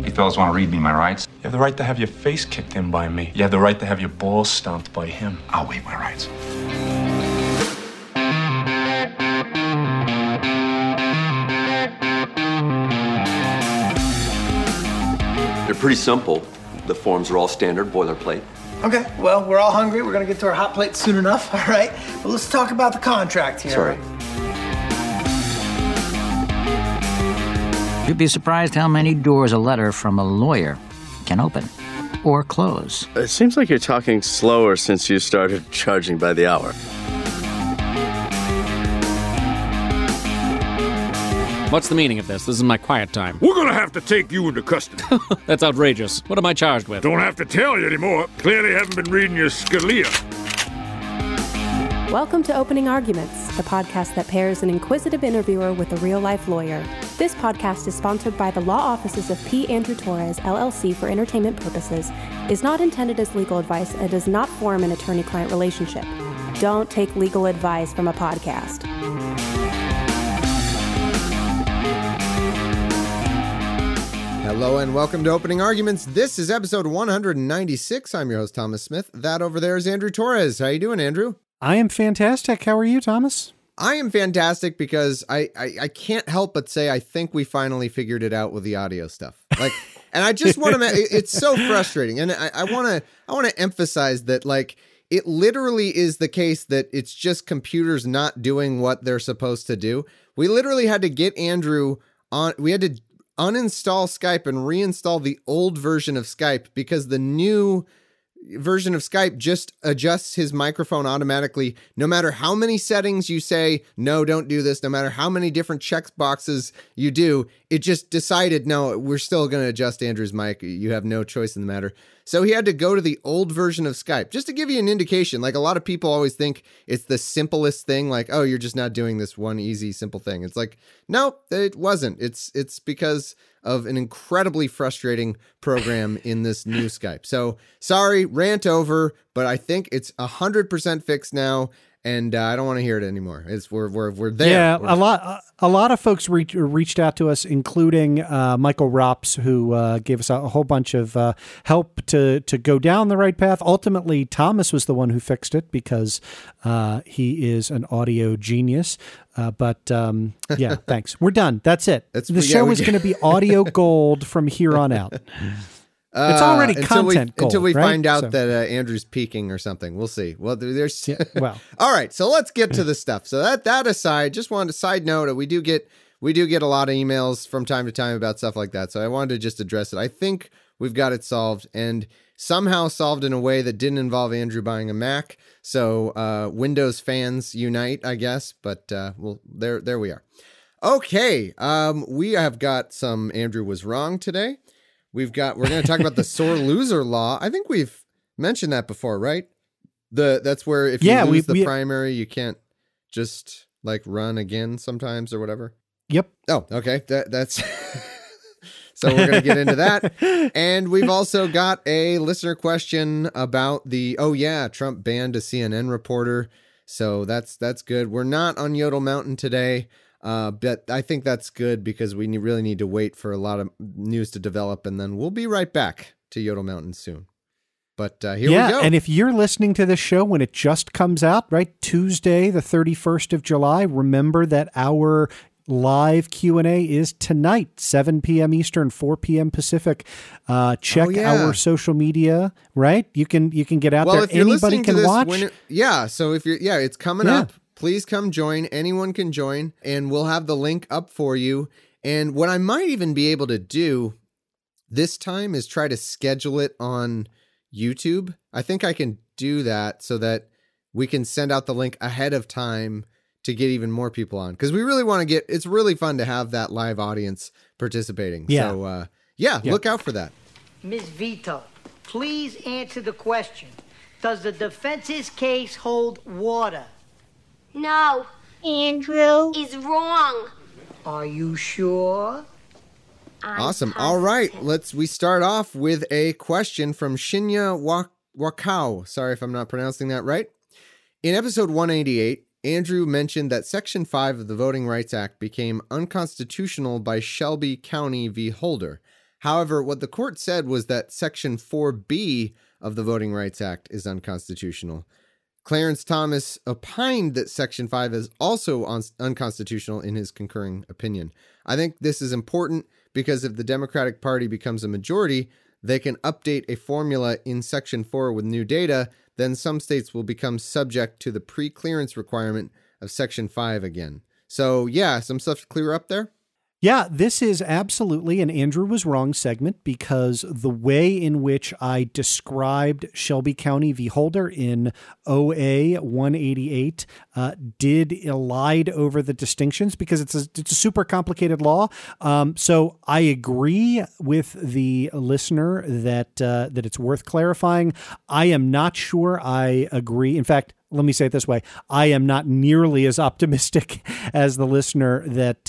You fellas want to read me my rights? You have the right to have your face kicked in by me. You have the right to have your balls stomped by him. I'll waive my rights. They're pretty simple. The forms are all standard boilerplate. Okay, well, we're all hungry. We're gonna get to our hot plate soon enough, all right? But let's talk about the contract here. Sorry. You'd be surprised how many doors a letter from a lawyer can open or close. It seems like you're talking slower since you started charging by the hour. What's the meaning of this? This is my quiet time. We're gonna have to take you into custody. That's outrageous. What am I charged with? Don't have to tell you anymore. Clearly haven't been reading your Scalia. Welcome to Opening Arguments, the podcast that pairs an inquisitive interviewer with a real-life lawyer. This podcast is sponsored by the law offices of P. Andrew Torres, LLC for entertainment purposes, is not intended as legal advice, and does not form an attorney-client relationship. Don't take legal advice from a podcast. Hello and welcome to Opening Arguments. This is episode 196. I'm your host, Thomas Smith. That over there is Andrew Torres. How you doing, Andrew? I am fantastic. How are you, Thomas? I am fantastic because I can't help but say I think we finally figured it out with the audio stuff. Like, and I just want to. It's so frustrating, and I want to emphasize that like it literally is the case that it's just computers not doing what they're supposed to do. We literally had to get Andrew on. We had to uninstall Skype and reinstall the old version of Skype because the new version of Skype just adjusts his microphone automatically. No matter how many settings you say, no, don't do this, no matter how many different check boxes you do, it just decided, no, we're still going to adjust Andrew's mic. You have no choice in the matter. So he had to go to the old version of Skype. Just to give you an indication, like a lot of people always think it's the simplest thing, like, oh, you're just not doing this one easy, simple thing. It's like, no, it wasn't. It's because of an incredibly frustrating program in this new Skype. So sorry, rant over, but I think it's 100% fixed now. And I don't want to hear it anymore. We're there. Yeah, a lot of folks reached out to us, including Michael Rops, who gave us a whole bunch of help to go down the right path. Ultimately, Thomas was the one who fixed it because he is an audio genius. But yeah, thanks. We're done. That's it. The show is going to be audio gold from here on out. It's already content gold, until we right? find out that Andrew's peaking or something. We'll see. Well, there's well. All right, so let's get to the stuff. So that aside, just wanted to side note, we do get a lot of emails from time to time about stuff like that. So I wanted to just address it. I think we've got it solved, and somehow solved in a way that didn't involve Andrew buying a Mac. So Windows fans unite, I guess. But there we are. Okay, we have got some Andrew was wrong today. We're going to talk about the sore loser law. I think we've mentioned that before, right? That's where if you lose the primary, you can't just like run again sometimes or whatever. Yep. Oh, okay. That's so we're going to get into that. And we've also got a listener question about Trump banned a CNN reporter. So that's good. We're not on Yodel Mountain today. But I think that's good because we really need to wait for a lot of news to develop, and then we'll be right back to Yodel Mountain soon. But here we go. Yeah, and if you're listening to this show when it just comes out, right, Tuesday, the 31st of July, remember that our live Q&A is tonight, 7 p.m. Eastern, 4 p.m. Pacific. Check our social media, right? You can get out there. If you're Anybody can watch. So if it's coming up. Please come join. Anyone can join, and we'll have the link up for you. And what I might even be able to do this time is try to schedule it on YouTube. I think I can do that so that we can send out the link ahead of time to get even more people on. Because we really want to it's really fun to have that live audience participating. Yeah. So, look out for that. Ms. Vito, please answer the question. Does the defense's case hold water? No. Andrew is wrong. Are you sure? Awesome. All right. We start off with a question from Shinya Wakao. Sorry if I'm not pronouncing that right. In episode 188, Andrew mentioned that Section 5 of the Voting Rights Act became unconstitutional by Shelby County v. Holder. However, what the court said was that Section 4B of the Voting Rights Act is unconstitutional. Clarence Thomas opined that Section 5 is also unconstitutional in his concurring opinion. I think this is important because if the Democratic Party becomes a majority, they can update a formula in Section 4 with new data. Then some states will become subject to the pre-clearance requirement of Section 5 again. So yeah, some stuff to clear up there. Yeah, this is absolutely an Andrew was wrong segment because the way in which I described Shelby County v. Holder in OA 188 did elide over the distinctions because it's a super complicated law. So I agree with the listener that it's worth clarifying. I am not sure I agree. In fact, let me say it this way. I am not nearly as optimistic as the listener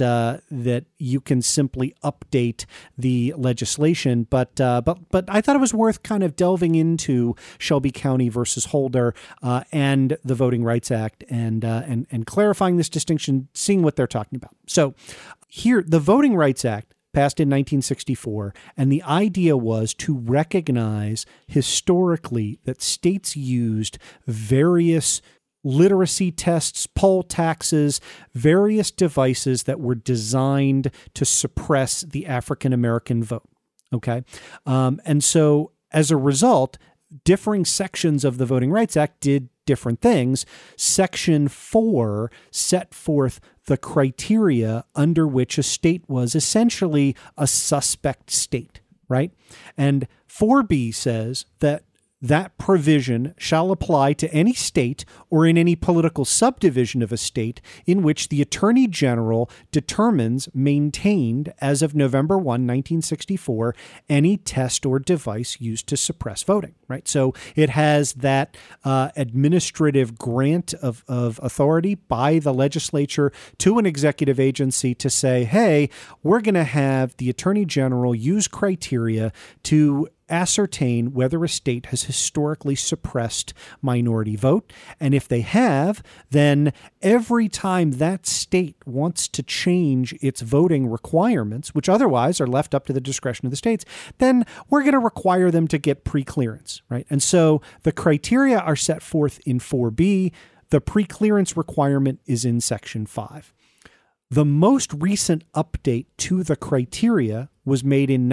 that you can simply update the legislation. But I thought it was worth kind of delving into Shelby County versus Holder and the Voting Rights Act and clarifying this distinction, seeing what they're talking about. So here, the Voting Rights Act passed in 1964, and the idea was to recognize historically that states used various literacy tests, poll taxes, various devices that were designed to suppress the African American vote. Okay. And so as a result, differing sections of the Voting Rights Act did different things. Section 4 set forth the criteria under which a state was essentially a suspect state, right? And 4B says that provision shall apply to any state or in any political subdivision of a state in which the Attorney General determines maintained as of November 1, 1964, any test or device used to suppress voting, right? So it has that administrative grant of authority by the legislature to an executive agency to say, hey, we're going to have the Attorney General use criteria to ascertain whether a state has historically suppressed minority vote. And if they have, then every time that state wants to change its voting requirements, which otherwise are left up to the discretion of the states, then we're going to require them to get pre-clearance, right? And so the criteria are set forth in 4B. The pre-clearance requirement is in Section 5. The most recent update to the criteria was made in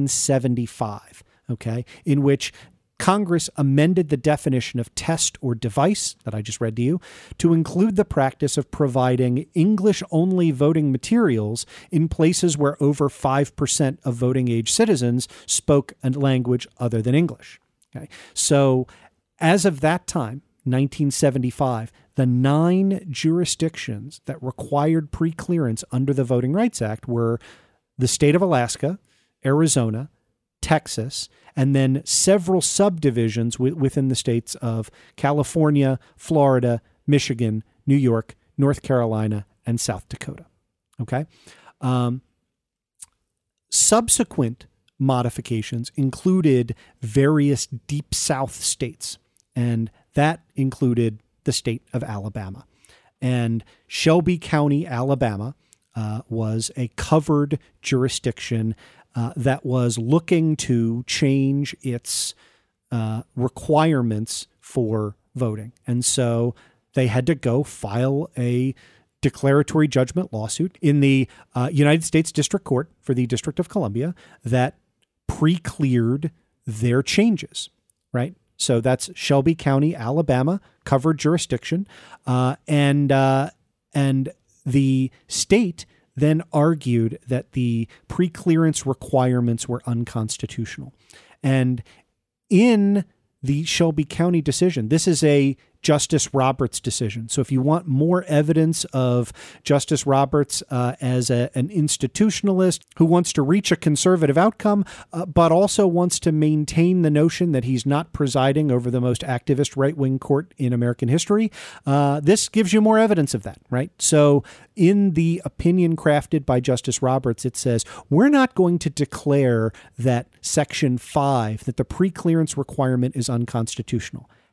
1975. Okay, in which Congress amended the definition of test or device that I just read to you to include the practice of providing English-only voting materials in places where over 5% of voting-age citizens spoke a language other than English. Okay, so as of that time, 1975, the 9 jurisdictions that required pre-clearance under the Voting Rights Act were the state of Alaska, Arizona, Texas, and then several subdivisions within the states of California, Florida, Michigan, New York, North Carolina, and South Dakota. Okay. Subsequent modifications included various Deep South states, and that included the state of Alabama. And Shelby County, Alabama, was a covered jurisdiction that was looking to change its requirements for voting. And so they had to go file a declaratory judgment lawsuit in the United States District Court for the District of Columbia that pre-cleared their changes, right? So that's Shelby County, Alabama, covered jurisdiction. And the state then argued that the pre-clearance requirements were unconstitutional. And in the Shelby County decision, this is a Justice Roberts decision. So if you want more evidence of Justice Roberts as an institutionalist who wants to reach a conservative outcome, but also wants to maintain the notion that he's not presiding over the most activist right-wing court in American history, this gives you more evidence of that, right? So in the opinion crafted by Justice Roberts, it says, we're not going to declare that Section 5, that the pre-clearance requirement is unconstitutional.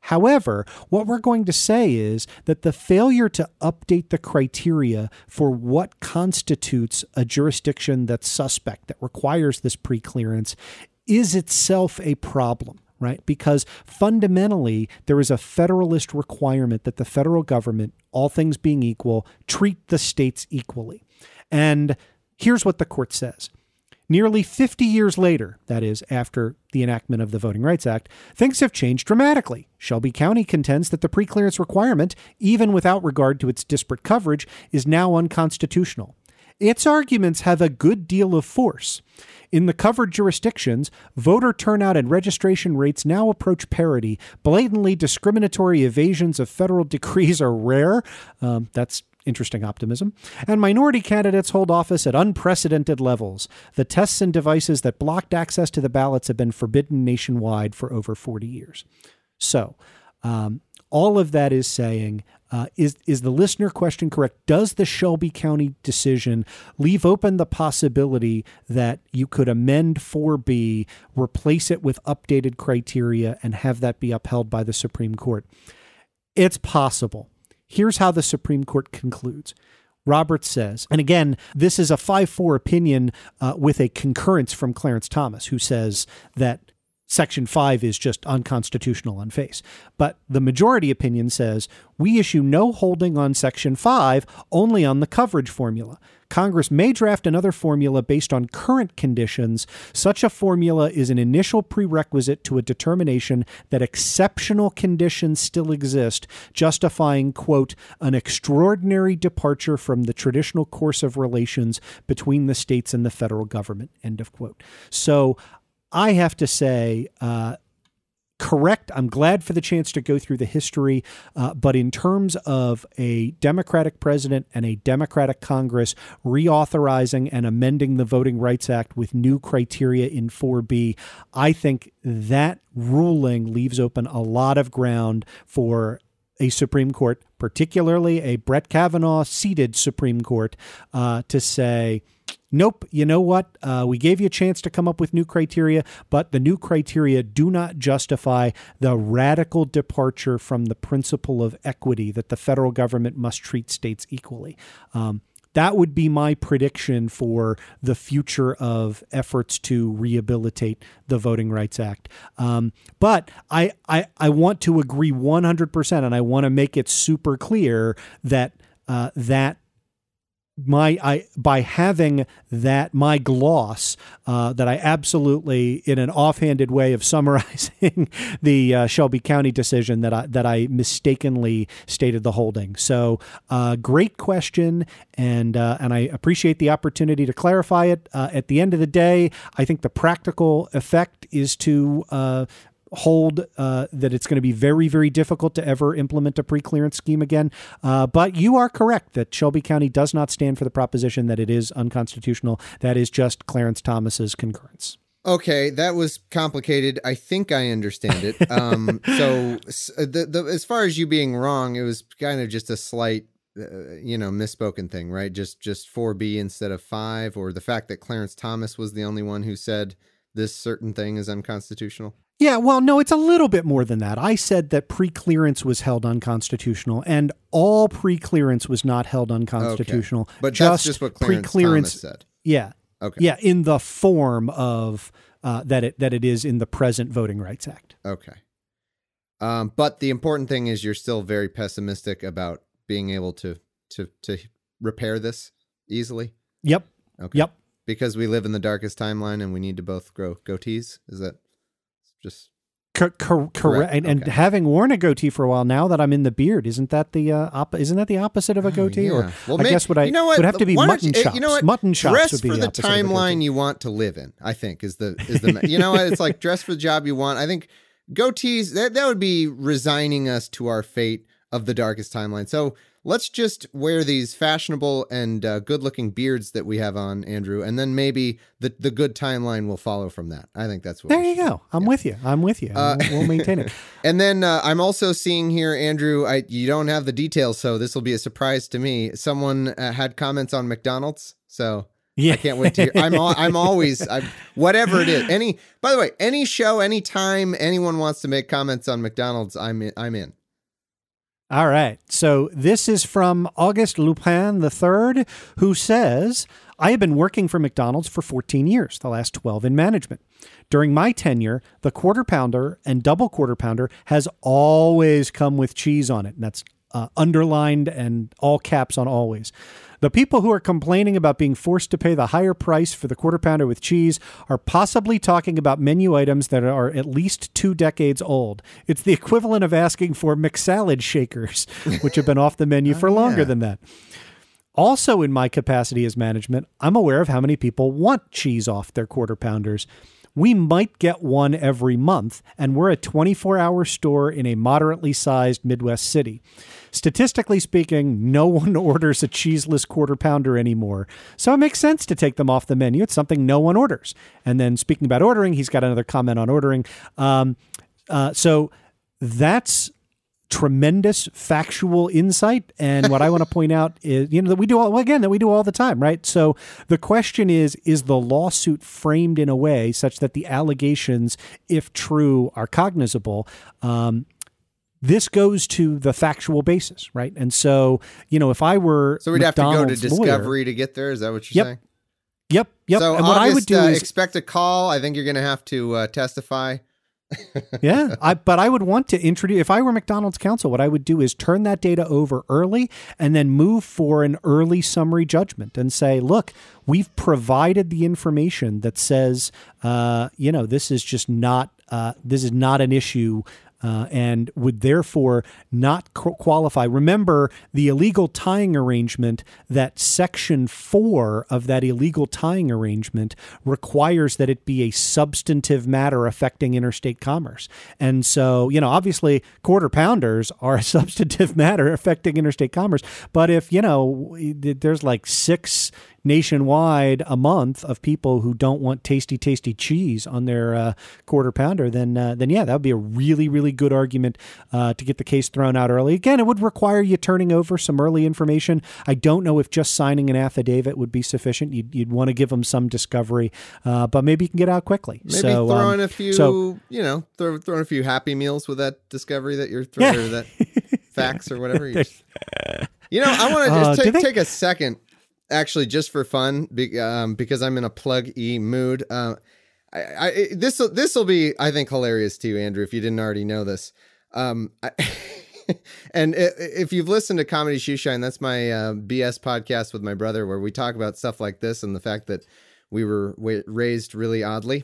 However, what we're going to say is that the failure to update the criteria for what constitutes a jurisdiction that's suspect, that requires this preclearance, is itself a problem, right? Because fundamentally, there is a federalist requirement that the federal government, all things being equal, treat the states equally. And here's what the court says. Nearly 50 years later, that is, after the enactment of the Voting Rights Act, things have changed dramatically. Shelby County contends that the preclearance requirement, even without regard to its disparate coverage, is now unconstitutional. Its arguments have a good deal of force. In the covered jurisdictions, voter turnout and registration rates now approach parity. Blatantly discriminatory evasions of federal decrees are rare. That's interesting optimism. And minority candidates hold office at unprecedented levels. The tests and devices that blocked access to the ballots have been forbidden nationwide for over 40 years. So all of that is saying, is the listener question correct? Does the Shelby County decision leave open the possibility that you could amend 4B, replace it with updated criteria, and have that be upheld by the Supreme Court? It's possible. Here's how the Supreme Court concludes. Roberts says, and again, this is a 5-4 opinion with a concurrence from Clarence Thomas, who says that Section 5 is just unconstitutional on face. But the majority opinion says, we issue no holding on Section 5, only on the coverage formula. Congress may draft another formula based on current conditions. Such a formula is an initial prerequisite to a determination that exceptional conditions still exist, justifying, quote, an extraordinary departure from the traditional course of relations between the states and the federal government, end of quote. So I have to say, correct. I'm glad for the chance to go through the history. But in terms of a Democratic president and a Democratic Congress reauthorizing and amending the Voting Rights Act with new criteria in 4B, I think that ruling leaves open a lot of ground for a Supreme Court, particularly a Brett Kavanaugh seated Supreme Court, to say, nope, you know what? We gave you a chance to come up with new criteria, but the new criteria do not justify the radical departure from the principle of equity that the federal government must treat states equally. That would be my prediction for the future of efforts to rehabilitate the Voting Rights Act. But I want to agree 100%, and I want to make it super clear that by having that, my gloss, that I absolutely, in an offhanded way of summarizing the Shelby County decision, that I mistakenly stated the holding. So great question, and I appreciate the opportunity to clarify it. At the end of the day, I think the practical effect is to hold that it's going to be very, very difficult to ever implement a preclearance scheme again. But you are correct that Shelby County does not stand for the proposition that it is unconstitutional. That is just Clarence Thomas's concurrence. Okay, that was complicated. I think I understand it. So as far as you being wrong, it was kind of just a slight misspoken thing, right? Just 4B instead of 5, or the fact that Clarence Thomas was the only one who said this certain thing is unconstitutional. Yeah, well, no, it's a little bit more than that. I said that preclearance was held unconstitutional, and all preclearance was not held unconstitutional. Okay. But that's just what Clarence Thomas said. Yeah. Okay. Yeah, in the form of that it is in the present Voting Rights Act. Okay. But the important thing is you're still very pessimistic about being able to repair this easily? Yep. Okay. Yep. Because we live in the darkest timeline and we need to both grow goatees? Is that just correct? And having worn a goatee for a while, now that I'm in the beard, isn't that the opposite of a goatee? Yeah. Or well, I guess would have to be mutton chops. You know what? Mutton chops dress would be for the opposite timeline you want to live in, I think, is the you know what? It's like dress for the job you want. I think goatees, that would be resigning us to our fate of the darkest timeline. So let's just wear these fashionable and good-looking beards that we have on, Andrew, and then maybe the good timeline will follow from that. I think that's what. There you go. I'm with you. We'll maintain it. And then I'm also seeing here, Andrew, you don't have the details, so this will be a surprise to me. Someone had comments on McDonald's, so Yeah. I can't wait to hear. I'm always whatever it is. By the way, any show, anytime anyone wants to make comments on McDonald's, I'm in. All right. So this is from Auguste Lupin III, who says, I have been working for McDonald's for 14 years, the last 12 in management. During my tenure, the Quarter Pounder and Double Quarter Pounder has always come with cheese on it. And that's underlined and all caps on always. The people who are complaining about being forced to pay the higher price for the Quarter Pounder with cheese are possibly talking about menu items that are at least 2 decades old. It's the equivalent of asking for McSalad shakers, which have been off the menu for longer than that. Also, in my capacity as management, I'm aware of how many people want cheese off their Quarter Pounders. We might get one every month, and we're a 24-hour store in a moderately sized Midwest city. Statistically speaking, no one orders a cheeseless Quarter Pounder anymore, so it makes sense to take them off the menu. It's something no one orders. And then speaking about ordering, he's got another comment on ordering. So that's tremendous factual insight. And what I want to point out is, that we do all the time, right? So the question is the lawsuit framed in a way such that the allegations, if true, are cognizable? This goes to the factual basis, right? And so, if I were we'd have to go to discovery lawyer, to get there. Is that what you're saying? Yep. So and August, what I would do is expect a call. I think you're going to have to testify. But I would want to introduce, if I were McDonald's counsel, what I would do is turn that data over early and then move for an early summary judgment and say, look, we've provided the information that says, this is just not, this is not an issue. And would therefore not qualify. Remember the illegal tying arrangement, that Section 4 of that illegal tying arrangement requires that it be a substantive matter affecting interstate commerce. And so, obviously Quarter Pounders are a substantive matter affecting interstate commerce. But if, there's like 6 nationwide a month of people who don't want tasty cheese on their Quarter Pounder, then that would be a really, really good argument to get the case thrown out early. Again, it would require you turning over some early information. I don't know if just signing an affidavit would be sufficient. You'd want to give them some discovery, but maybe you can get out quickly. Maybe throw in a few, throw in a few Happy Meals with that discovery that you're throwing, or that facts or whatever. I want to just take a second. Actually, just for fun, because I'm in a plug-y mood. This will be, I think, hilarious to you, Andrew, if you didn't already know this. And if you've listened to Comedy Shoeshine, that's my BS podcast with my brother, where we talk about stuff like this and the fact that we were raised really oddly.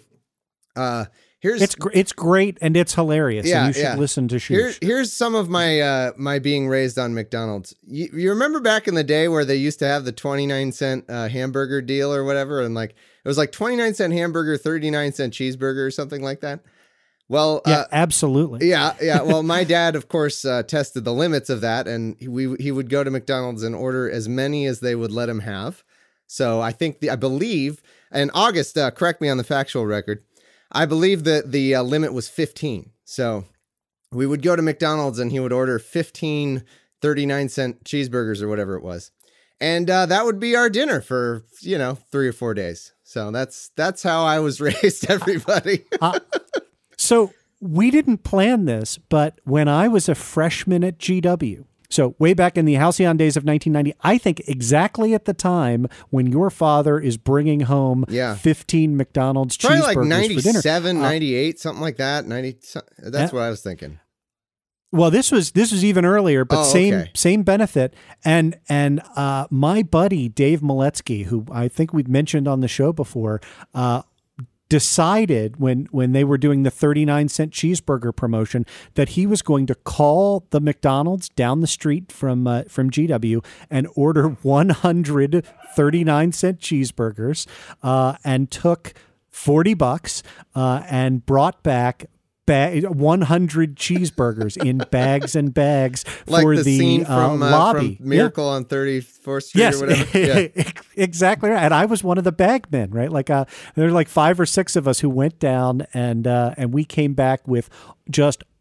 It's great and it's hilarious. Yeah, and you should listen to Shoosh. Here's some of my being raised on McDonald's. You remember back in the day where they used to have the 29-cent hamburger deal or whatever, and it was like 29-cent hamburger, 39-cent cheeseburger or something like that. Well, yeah, absolutely. Yeah. Well, my dad, of course, tested the limits of that, and he would go to McDonald's and order as many as they would let him have. So I believe, and August, correct me on the factual record, I believe that the limit was 15. So we would go to McDonald's and he would order 15 39-cent cheeseburgers or whatever it was. And that would be our dinner for, 3 or 4 days. So that's how I was raised, everybody. So we didn't plan this, but when I was a freshman at GW, so way back in the halcyon days of 1990, I think exactly at the time when your father is bringing home 15 McDonald's cheeseburgers like 97, for dinner. 98, something like that. 90. That's what I was thinking. Well, this was even earlier, but same benefit. And my buddy Dave Maletsky, who I think we've mentioned on the show before, decided when they were doing the 39-cent cheeseburger promotion that he was going to call the McDonald's down the street from GW and order 100 39-cent cheeseburgers, and took $40 and brought back 100 cheeseburgers in bags and bags like for the scene from lobby. From Miracle on 34th Street or whatever. Yeah. Exactly right. And I was one of the bag men, right? There were like 5 or 6 of us who went down and we came back with just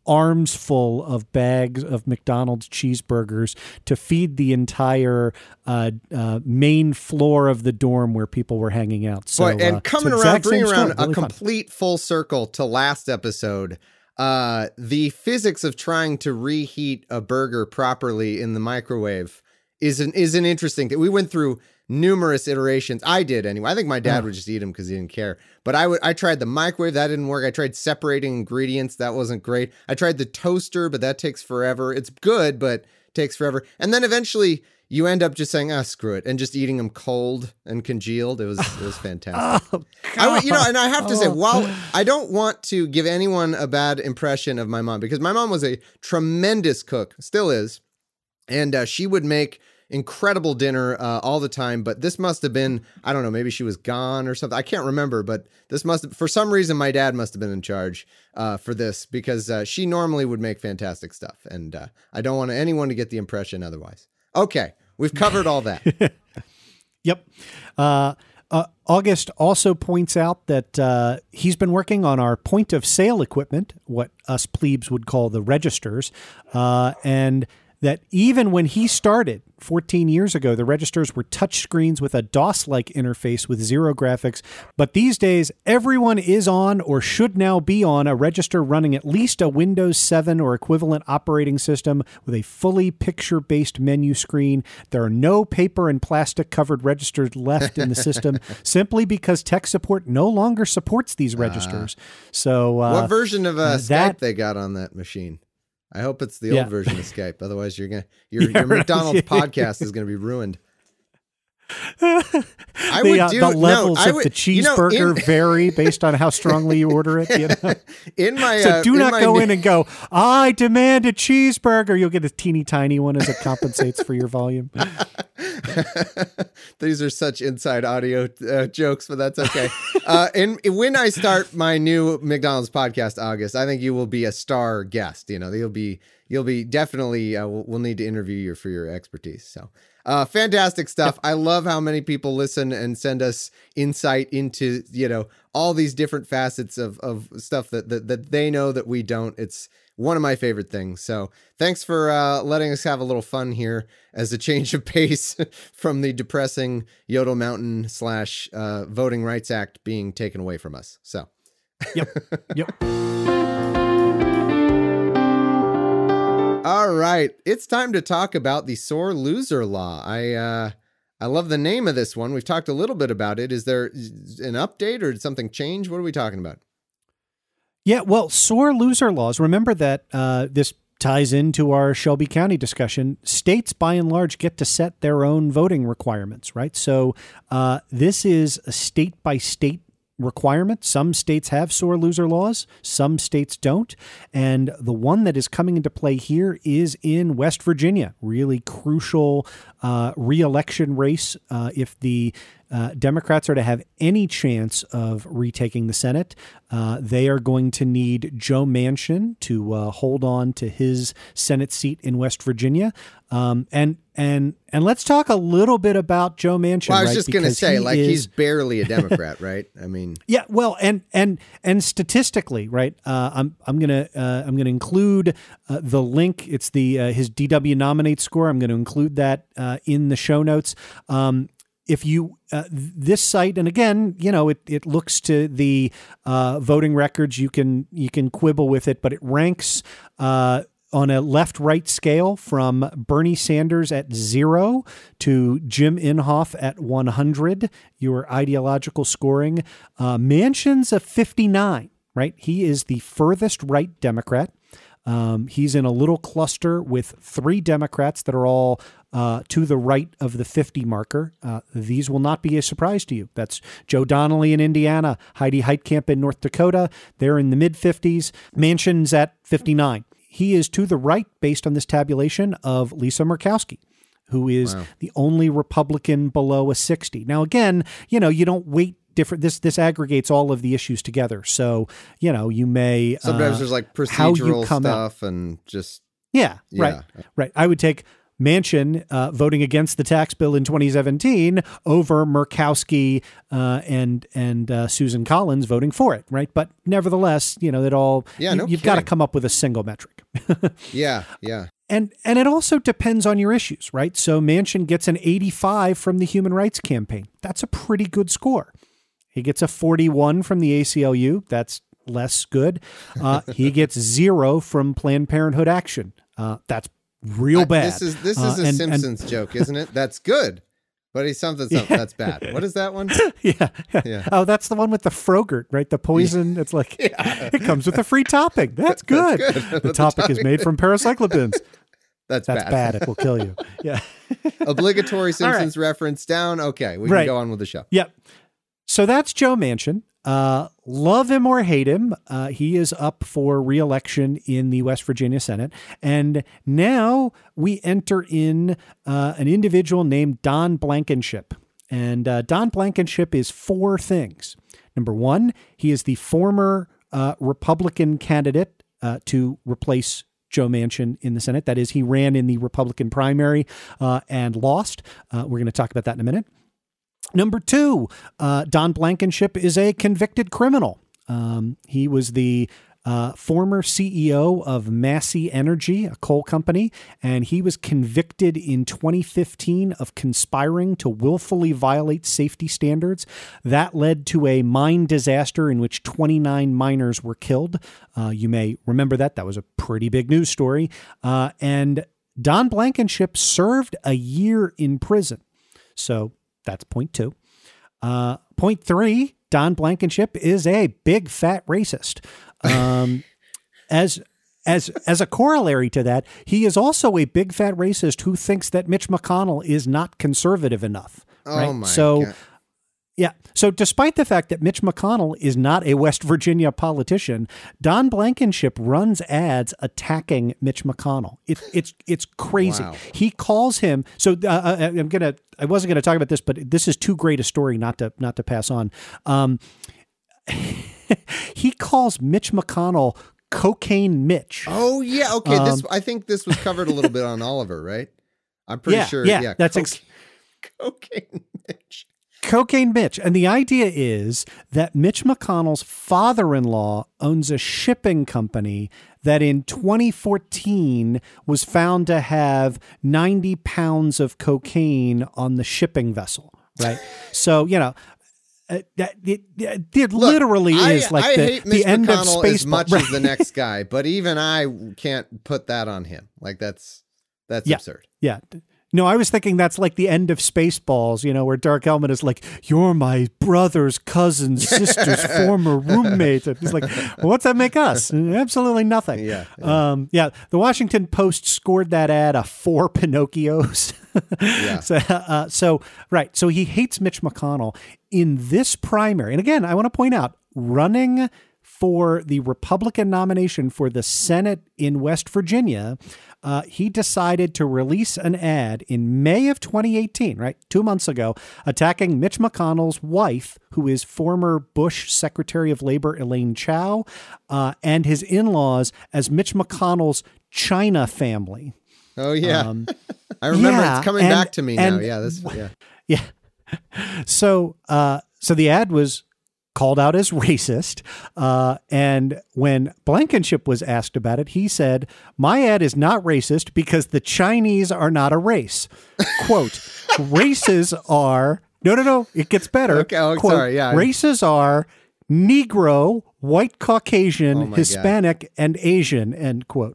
arms full of bags of McDonald's cheeseburgers to feed the entire main floor of the dorm where people were hanging out. So, and coming around, bringing around a complete full circle to last episode, the physics of trying to reheat a burger properly in the microwave is an interesting thing. We went through numerous iterations. I did anyway. I think my dad would just eat them because he didn't care. But I tried the microwave. That didn't work. I tried separating ingredients. That wasn't great. I tried the toaster, but that takes forever. It's good, but takes forever. And then eventually you end up just saying, screw it, and just eating them cold and congealed. It was fantastic. And I have to say, while I don't want to give anyone a bad impression of my mom, because my mom was a tremendous cook, still is, and she would make incredible dinner all the time, but this must have been, I don't know, maybe she was gone or something. I can't remember, but this must have, for some reason, my dad must have been in charge for this, because she normally would make fantastic stuff, and I don't want anyone to get the impression otherwise. Okay, we've covered all that. Yep. August also points out that he's been working on our point of sale equipment, what us plebes would call the registers, and that even when he started 14 years ago, the registers were touch screens with a DOS-like interface with zero graphics. But these days, everyone is on or should now be on a register running at least a Windows 7 or equivalent operating system with a fully picture-based menu screen. There are no paper and plastic-covered registers left in the system simply because tech support no longer supports these registers. So, what version of Skype they got on that machine? I hope it's the old version of Skype. Otherwise, your McDonald's podcast is going to be ruined. The levels of the cheeseburger vary based on how strongly you order it. You know? So do not go in and go, I demand a cheeseburger. You'll get a teeny tiny one as it compensates for your volume. These are such inside audio jokes, but that's okay. And when I start my new McDonald's podcast, August, I think you will be a star guest. You know, you'll be definitely, we'll need to interview you for your expertise. So fantastic stuff. I love how many people listen and send us insight into, all these different facets of stuff that they know that we don't. It's one of my favorite things. So thanks for letting us have a little fun here as a change of pace from the depressing Yodel Mountain / Voting Rights Act being taken away from us. So, Yep. All right, it's time to talk about the sore loser law. I love the name of this one. We've talked a little bit about it. Is there an update or did something change? What are we talking about? Yeah, well, sore loser laws. Remember that this ties into our Shelby County discussion. States, by and large, get to set their own voting requirements, right? So this is a state-by-state requirement. Some states have sore loser laws, some states don't. And the one that is coming into play here is in West Virginia. Really crucial re-election race. If the Democrats are to have any chance of retaking the Senate, they are going to need Joe Manchin to hold on to his Senate seat in West Virginia. And let's talk a little bit about Joe Manchin. Well, I was just going to say, he's barely a Democrat, right? I mean, yeah. Well, and statistically, right? I'm gonna include the link. It's his DW Nominate score. I'm going to include that in the show notes. If you this site, and again, it looks to the voting records. You can quibble with it, but it ranks on a left-right scale from Bernie Sanders at 0 to Jim Inhofe at 100. Your ideological scoring. Manchin's a 59. Right, he is the furthest right Democrat. He's in a little cluster with 3 Democrats that are all to the right of the 50 marker. These will not be a surprise to you. That's Joe Donnelly in Indiana, Heidi Heitkamp in North Dakota. They're in the mid-50s. Manchin's at 59. He is to the right, based on this tabulation, of Lisa Murkowski, who is the only Republican below a 60. Now, again, you don't weight different. This aggregates all of the issues together. So, you may sometimes there's procedural stuff and just right. I would take Manchin voting against the tax bill in 2017 over Murkowski and Susan Collins voting for it, right? But nevertheless, that all you've got to come up with a single metric. Yeah. And it also depends on your issues, right? So Manchin gets an 85 from the Human Rights Campaign. That's a pretty good score. He gets a 41 from the ACLU. That's less good. He gets 0 from Planned Parenthood Action. That's real bad. This is a Simpsons joke, isn't it? That's good. But he's something. That's bad. What is that one? Yeah. Oh, that's the one with the Frogurt, right? The poison. It's like, it comes with a free topping. That's good. The topic is made from paracyclopins. That's bad. It will kill you. Yeah. Obligatory Simpsons reference down. Okay. We can go on with the show. Yep. So that's Joe Manchin. Love him or hate him, he is up for re-election in the West Virginia Senate. And now we enter in an individual named Don Blankenship. And Don Blankenship is 4 things. Number 1, he is the former Republican candidate to replace Joe Manchin in the Senate. That is, he ran in the Republican primary and lost. We're going to talk about that in a minute. Number 2, Don Blankenship is a convicted criminal. He was the former CEO of Massey Energy, a coal company, and he was convicted in 2015 of conspiring to willfully violate safety standards. That led to a mine disaster in which 29 miners were killed. You may remember that. That was a pretty big news story. And Don Blankenship served a year in prison. So that's point 2. Point 3, Don Blankenship is a big fat racist. As a corollary to that, he is also a big fat racist who thinks that Mitch McConnell is not conservative enough. Right? Oh my God. Yeah. So despite the fact that Mitch McConnell is not a West Virginia politician, Don Blankenship runs ads attacking Mitch McConnell. It's crazy. Wow. He calls him. So I wasn't gonna talk about this, but this is too great a story not to pass on. He calls Mitch McConnell Cocaine Mitch. Oh yeah. Okay. I think this was covered a little bit on Oliver, right? I'm pretty sure. Yeah. That's Cocaine Mitch. Cocaine Mitch. And the idea is that Mitch McConnell's father-in-law owns a shipping company that in 2014 was found to have 90 pounds of cocaine on the shipping vessel, right? So, it literally is like the end of Spaceballs. As much as the next guy, but even I can't put that on him. Like that's absurd. Yeah. No, I was thinking that's like the end of Spaceballs, where Dark Helmet is like, "You're my brother's cousin's sister's former roommate." And he's like, well, what's that make us? Absolutely nothing. Yeah. The Washington Post scored that ad a 4 Pinocchios. Yeah. So he hates Mitch McConnell in this primary. And again, I want to point out, running for the Republican nomination for the Senate in West Virginia, he decided to release an ad in May of 2018, right, 2 months ago, attacking Mitch McConnell's wife, who is former Bush Secretary of Labor Elaine Chao, and his in-laws as Mitch McConnell's China family. Oh, yeah. I remember it's coming back to me now. Yeah. So the ad was called out as racist. And when Blankenship was asked about it, he said, "My ad is not racist because the Chinese are not a race." Quote, races are, no, it gets better. Okay, quote, sorry, yeah. Races are Negro, white Caucasian, Hispanic, and Asian, end quote.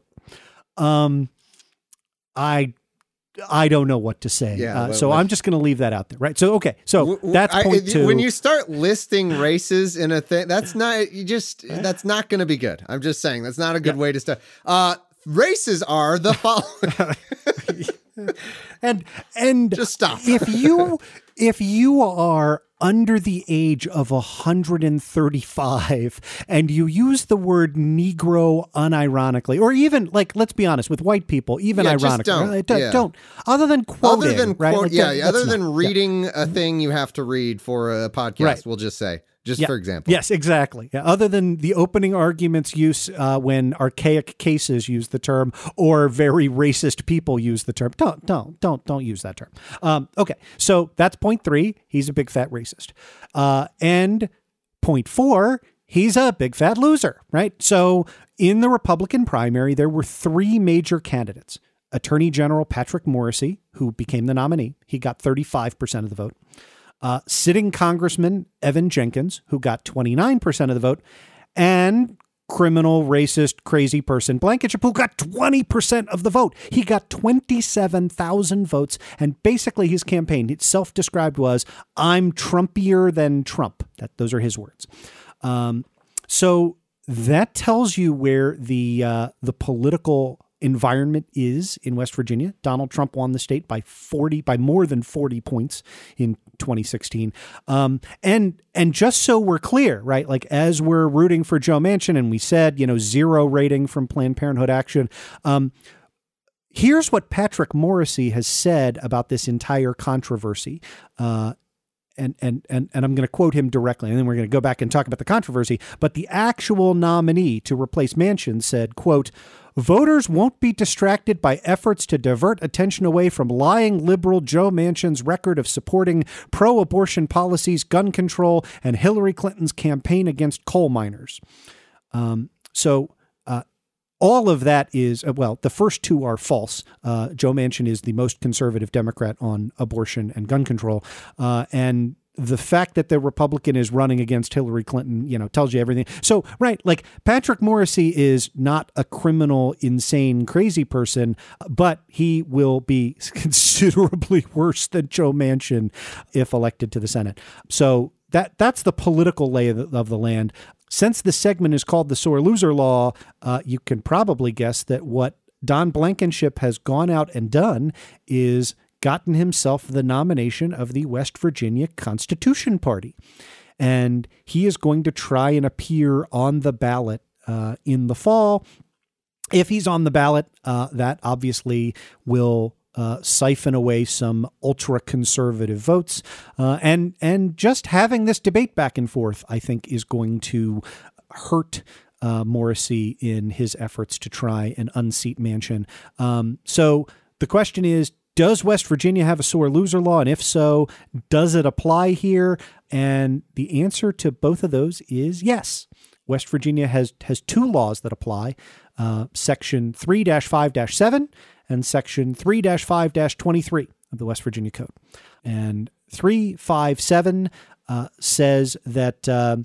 I don't know what to say. Yeah, so I'm just going to leave that out there. Right. So, okay. So that's point 2. When you start listing races in a thing, that's not going to be good. I'm just saying that's not a good way to start. Races are the following. and just stop. if you are under the age of 135 and you use the word Negro unironically, or even, like, let's be honest, with white people, even ironically, don't. Other than quoting, other than reading a thing you have to read for a podcast, we'll just say. For example. Yes, exactly. Yeah, other than the opening arguments use when archaic cases use the term or very racist people use the term. Don't use that term. Okay, so that's point 3. He's a big fat racist. And point 4, he's a big fat loser, right? So in the Republican primary, there were 3 major candidates. Attorney General Patrick Morrisey, who became the nominee. He got 35% of the vote. Sitting Congressman Evan Jenkins, who got 29% of the vote, and criminal, racist, crazy person Blankenship, who got 20% of the vote. He got 27,000 votes, and basically his campaign, it's self-described, was, "I'm Trumpier than Trump." Those are his words. So that tells you where the political environment is in West Virginia. Donald Trump won the state by more than 40 points in 2016. And just so we're clear, right? Like, as we're rooting for Joe Manchin, and we said, 0 rating from Planned Parenthood Action. Here's what Patrick Morrisey has said about this entire controversy. And I'm going to quote him directly, and then we're going to go back and talk about the controversy. But the actual nominee to replace Manchin said, quote, "Voters won't be distracted by efforts to divert attention away from lying liberal Joe Manchin's record of supporting pro-abortion policies, gun control, and Hillary Clinton's campaign against coal miners." All of that is, the first 2 are false. Joe Manchin is the most conservative Democrat on abortion and gun control. And the fact that the Republican is running against Hillary Clinton, tells you everything. So, right, like, Patrick Morrisey is not a criminal, insane, crazy person, but he will be considerably worse than Joe Manchin if elected to the Senate. So that's the political lay of the land. Since the segment is called the Sore Loser Law, you can probably guess that what Don Blankenship has gone out and done is gotten himself the nomination of the West Virginia Constitution Party. And he is going to try and appear on the ballot in the fall. If he's on the ballot, that obviously will siphon away some ultra-conservative votes. And just having this debate back and forth, I think, is going to hurt Morrisey in his efforts to try and unseat Manchin. So the question is, does West Virginia have a sore loser law? And if so, does it apply here? And the answer to both of those is yes. West Virginia has 2 laws that apply, Section 3-5-7 and Section 3-5-23 of the West Virginia Code. And 357 says that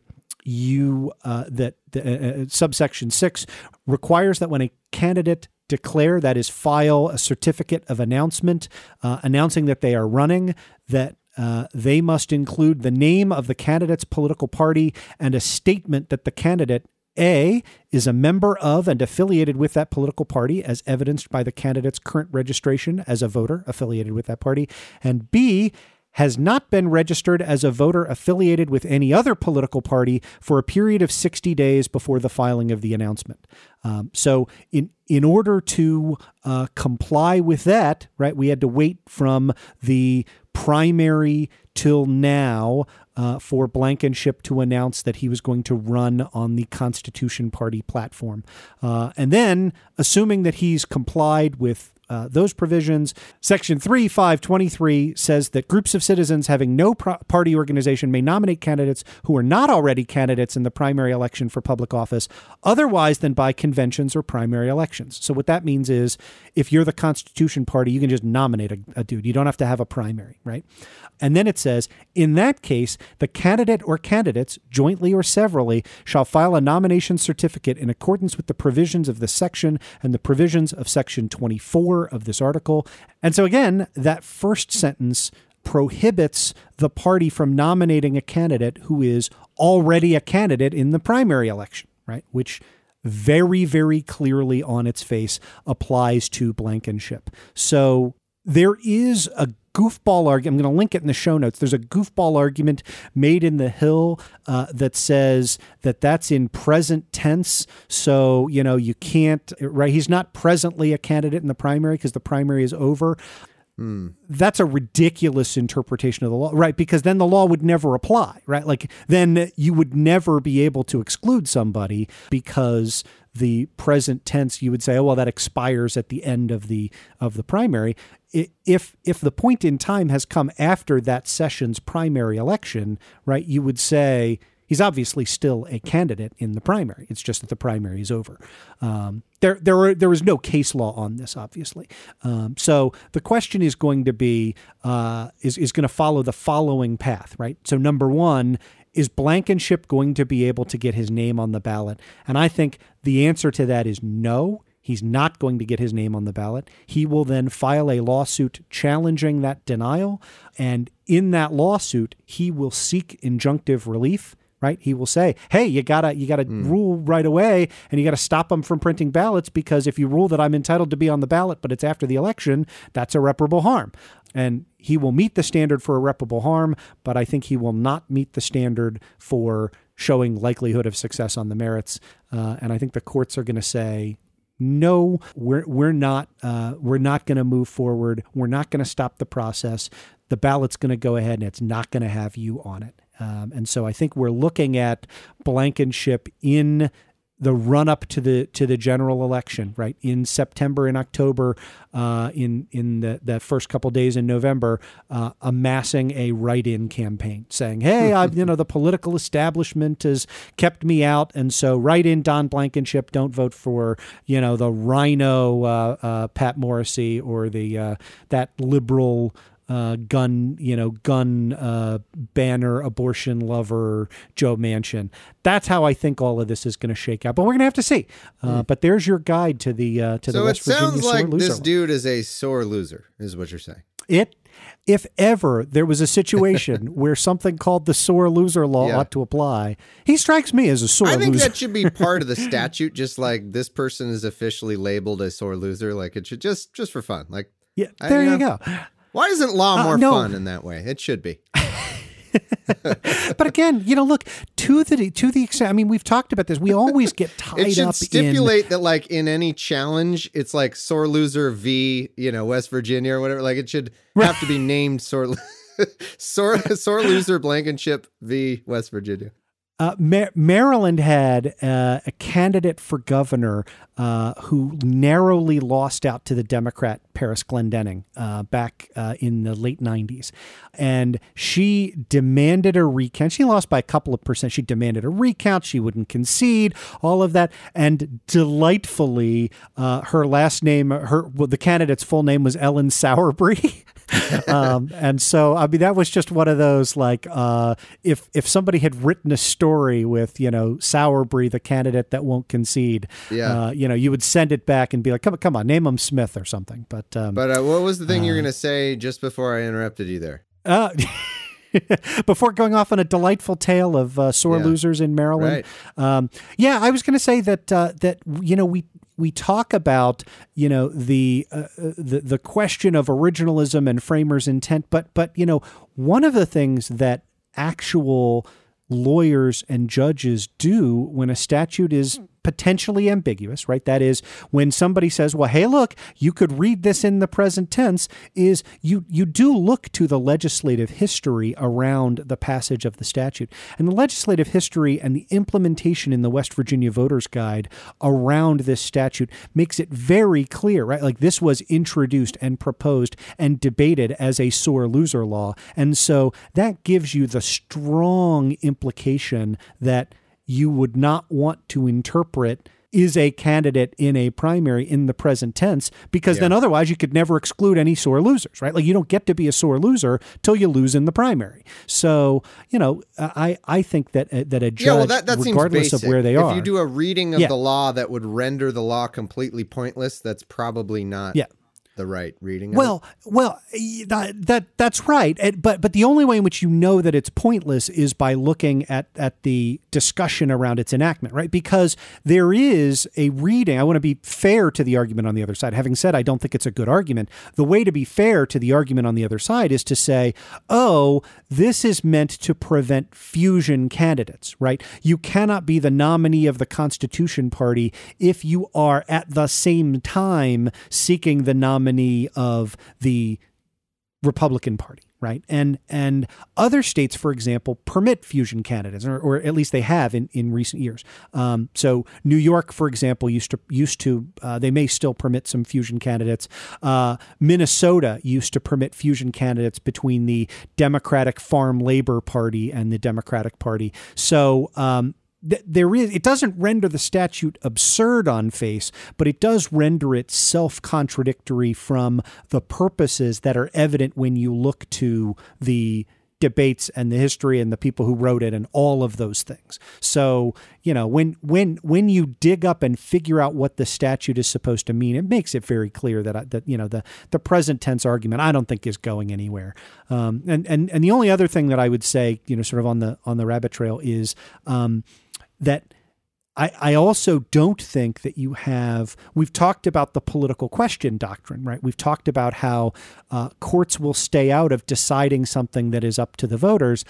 subsection 6 requires that when a candidate declare, that is, file a certificate of announcement announcing that they are running, that they must include the name of the candidate's political party and a statement that the candidate, A, is a member of and affiliated with that political party, as evidenced by the candidate's current registration as a voter affiliated with that party, and B, has not been registered as a voter affiliated with any other political party for a period of 60 days before the filing of the announcement. So in order to comply with that, right, we had to wait from the primary till now for Blankenship to announce that he was going to run on the Constitution Party platform. And then, assuming that he's complied with those provisions, Section 3-5-23 says that groups of citizens having no party organization may nominate candidates who are not already candidates in the primary election for public office, otherwise than by conventions or primary elections. So what that means is, if you're the Constitution Party, you can just nominate a dude. You don't have to have a primary, right? And then it says, in that case, the candidate or candidates, jointly or severally, shall file a nomination certificate in accordance with the provisions of this section and the provisions of Section 24 of this article. And so again, that first sentence prohibits the party from nominating a candidate who is already a candidate in the primary election, right? Which very, very clearly on its face applies to Blankenship. So there is a goofball argument. I'm going to link it in the show notes. There's a goofball argument made in The Hill that says that that's in present tense. So, you can't, right? He's not presently a candidate in the primary because the primary is over. That's a ridiculous interpretation of the law, right? Because then the law would never apply, right? Like then you would never be able to exclude somebody because the present tense, you would say, oh, well, that expires at the end of the primary. If the point in time has come after that session's primary election, right, you would say he's obviously still a candidate in the primary. It's just that the primary is over. There is no case law on this, obviously. So the question is going to be, is going to follow the following path, right? So number one, is Blankenship going to be able to get his name on the ballot? And I think the answer to that is no. He's not going to get his name on the ballot. He will then file a lawsuit challenging that denial. And in that lawsuit, he will seek injunctive relief. Right? He will say, hey, you gotta rule right away, and you got to stop them from printing ballots, because if you rule that I'm entitled to be on the ballot, but it's after the election, that's irreparable harm. And he will meet the standard for irreparable harm, but I think he will not meet the standard for showing likelihood of success on the merits. And I think the courts are going to say, no, we're not going to move forward. We're not going to stop the process. The ballot's going to go ahead, and it's not going to have you on it. And so I think we're looking at Blankenship in the run up to the general election, right? In September and October, in the first couple days in November, amassing a write-in campaign saying, hey, the political establishment has kept me out. And so write in Don Blankenship, don't vote for, the Rhino, Pat Morrissey, or that liberal, gun banner, abortion lover, Joe Manchin. That's how I think all of this is going to shake out. But we're going to have to see. But there's your guide to the West Virginia sore loser. So it sounds like this dude is a sore loser, is what you're saying. If ever there was a situation where something called the sore loser law ought to apply, he strikes me as a sore loser. I think that should be part of the statute, just like this person is officially labeled a sore loser. Like it should just for fun. Like, there you go. Why isn't law more fun in that way? It should be. But again, look, to the extent, I mean, we've talked about this. We always get tied up in... It should stipulate that, like, in any challenge, it's like sore loser v, West Virginia or whatever. Like, it should have to be named sore loser Blankenship v. West Virginia. Maryland had a candidate for governor who narrowly lost out to the Democrat Paris Glendening back in the late 90s. And she demanded a recount. She lost by a couple of percent. She demanded a recount. She wouldn't concede, all of that. And delightfully, her last name, the candidate's full name was Ellen Sowerby. And so, I mean, that was just one of those, like, if somebody had written a story with, Sowerby, the candidate that won't concede, you would send it back and be like, come on, name him Smith or something. But what was the thing you were going to say just before I interrupted you there? Before going off on a delightful tale of sore losers in Maryland. Right. I was going to say that we talk about, the question of originalism and framers' intent, but one of the things that actual lawyers and judges do when a statute is potentially ambiguous, right? That is, when somebody says, well, hey, look, you could read this in the present tense, is you do look to the legislative history around the passage of the statute. And the legislative history and the implementation in the West Virginia Voters Guide around this statute makes it very clear, right? Like, this was introduced and proposed and debated as a sore loser law. And so that gives you the strong implication that you would not want to interpret is a candidate in a primary in the present tense, because then otherwise you could never exclude any sore losers, right? Like, you don't get to be a sore loser till you lose in the primary. So, I think that a judge, that regardless of where they are, if you do a reading of the law that would render the law completely pointless, that's probably not. the right reading. Well, that's right. But the only way in which you know that it's pointless is by looking at the discussion around its enactment, right? Because there is a reading. I want to be fair to the argument on the other side. Having said I don't think it's a good argument, the way to be fair to the argument on the other side is to say, oh, this is meant to prevent fusion candidates, right? You cannot be the nominee of the Constitution Party if you are at the same time seeking the nominee of the Republican Party, right? And other states, for example, permit fusion candidates, or at least they have in recent years. So New York, for example, used to they may still permit some fusion candidates. Minnesota used to permit fusion candidates between the Democratic Farm Labor Party and the Democratic Party. So it doesn't render the statute absurd on face, but it does render it self-contradictory from the purposes that are evident when you look to the debates and the history and the people who wrote it and all of those things. So, when you dig up and figure out what the statute is supposed to mean, it makes it very clear that the present tense argument I don't think is going anywhere. And the only other thing that I would say, sort of on the rabbit trail is that I also don't think that we've talked about the political question doctrine, right? We've talked about how courts will stay out of deciding something that is up to the voters.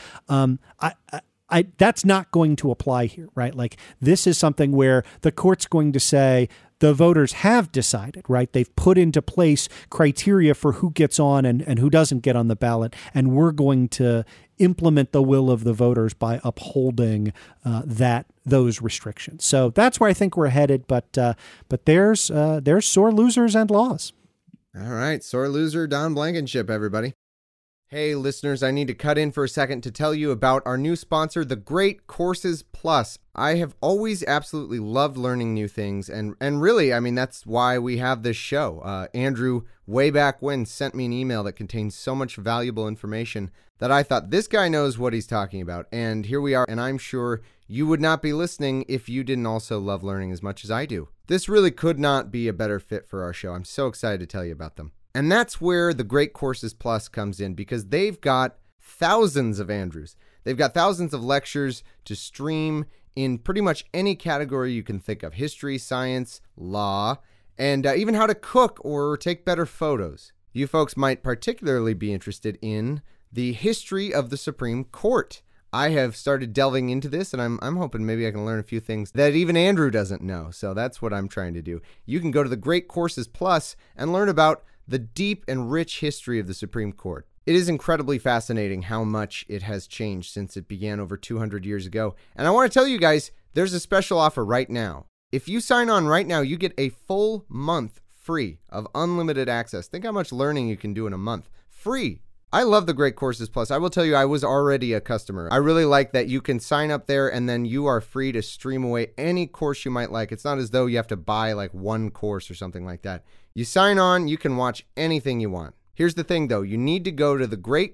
That's not going to apply here, right? Like, this is something where the court's going to say, the voters have decided, right? They've put into place criteria for who gets on and who doesn't get on the ballot. And we're going to implement the will of the voters by upholding those restrictions. So that's where I think we're headed. But there's sore losers and laws. All right. Sore loser, Don Blankenship, everybody. Hey, listeners, I need to cut in for a second to tell you about our new sponsor, The Great Courses Plus. I have always absolutely loved learning new things, and really, I mean, that's why we have this show. Andrew, way back when, sent me an email that contains so much valuable information that I thought, this guy knows what he's talking about, and here we are, and I'm sure you would not be listening if you didn't also love learning as much as I do. This really could not be a better fit for our show. I'm so excited to tell you about them. And that's where the Great Courses Plus comes in, because they've got thousands of Andrews. They've got thousands of lectures to stream in pretty much any category you can think of: history, science, law, and even how to cook or take better photos. You folks might particularly be interested in the history of the Supreme Court. I have started delving into this, and I'm hoping maybe I can learn a few things that even Andrew doesn't know. So that's what I'm trying to do. You can go to the Great Courses Plus and learn about the deep and rich history of the Supreme Court. It is incredibly fascinating how much it has changed since it began over 200 years ago. And I want to tell you guys, there's a special offer right now. If you sign on right now, you get a full month free of unlimited access. Think how much learning you can do in a month. Free. I love the Great Courses Plus. I will tell you, I was already a customer. I really like that you can sign up there and then you are free to stream away any course you might like. It's not as though you have to buy like one course or something like that. You sign on, you can watch anything you want. Here's the thing though, you need to go to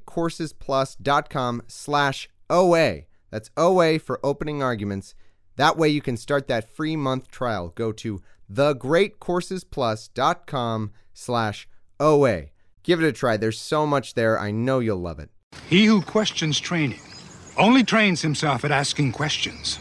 thegreatcoursesplus.com/OA. That's OA for opening arguments. That way you can start that free month trial. Go to thegreatcoursesplus.com/OA. Give it a try. There's so much there. I know you'll love it. He who questions training only trains himself at asking questions.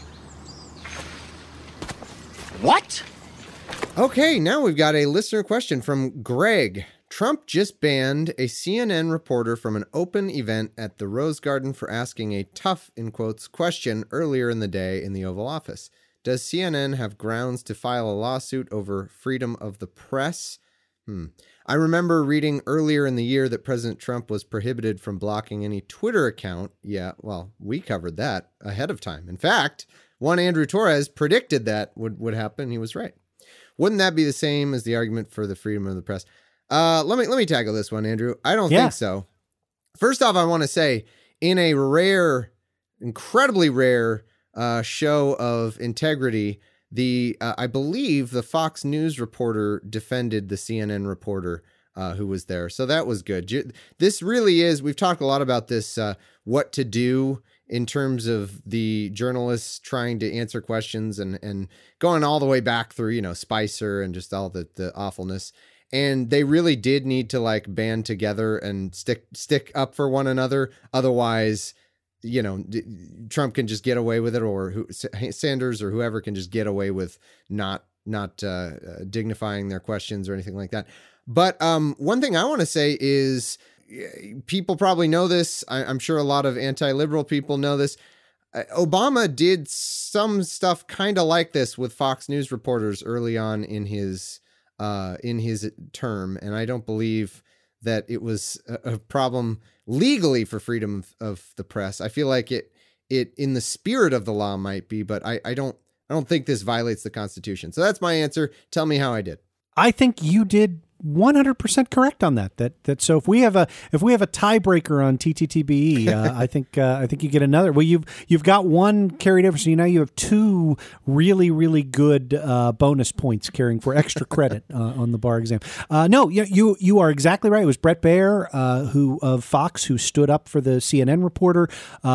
What? Okay, now we've got a listener question from Greg. Trump just banned a CNN reporter from an open event at the Rose Garden for asking a tough, in quotes, question earlier in the day in the Oval Office. Does CNN have grounds to file a lawsuit over freedom of the press? I remember reading earlier in the year that President Trump was prohibited from blocking any Twitter account. Yeah, well, we covered that ahead of time. In fact, one Andrew Torres predicted that would happen. He was right. Wouldn't that be the same as the argument for the freedom of the press? Let me tackle this one, Andrew. I don't think so. First off, I want to say, in a rare, incredibly rare show of integrity, I believe the Fox News reporter defended the CNN reporter who was there. So that was good. This really is, we've talked a lot about this, what to do in terms of the journalists trying to answer questions and going all the way back through, Spicer and just all the awfulness. And they really did need to like band together and stick up for one another. Otherwise, you know, Trump can just get away with it, or Sanders or whoever can just get away with not dignifying their questions or anything like that. But one thing I want to say is, people probably know this. I'm sure a lot of anti-liberal people know this. Obama did some stuff kind of like this with Fox News reporters early on in his term, and I don't believe that it was a problem legally for freedom of the press. I feel like it in the spirit of the law might be, but I don't think this violates the Constitution. So that's my answer. Tell me how I did. I think you did 100% correct on that. That so if we have a tiebreaker on TTTBE, I think you get another. Well, you've got one carried over, so now you have two really, really good bonus points carrying for extra credit on the bar exam. No, you are exactly right. It was Bret Baier who of Fox who stood up for the CNN reporter.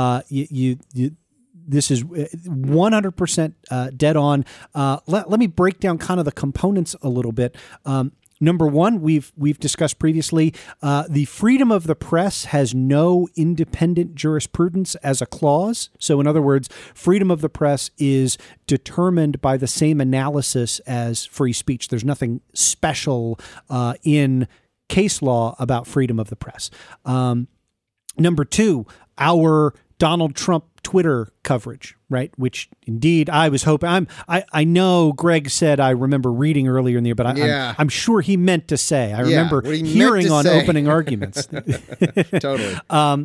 This is 100% dead on. Let me break down kind of the components a little bit. Number one, we've discussed previously, the freedom of the press has no independent jurisprudence as a clause. So in other words, freedom of the press is determined by the same analysis as free speech. There's nothing special in case law about freedom of the press. Number two, our Donald Trump Twitter coverage, right? Which indeed I was hoping. I know Greg said, I remember reading earlier in the year, but I'm sure he meant to say. I remember hearing on opening arguments. Totally.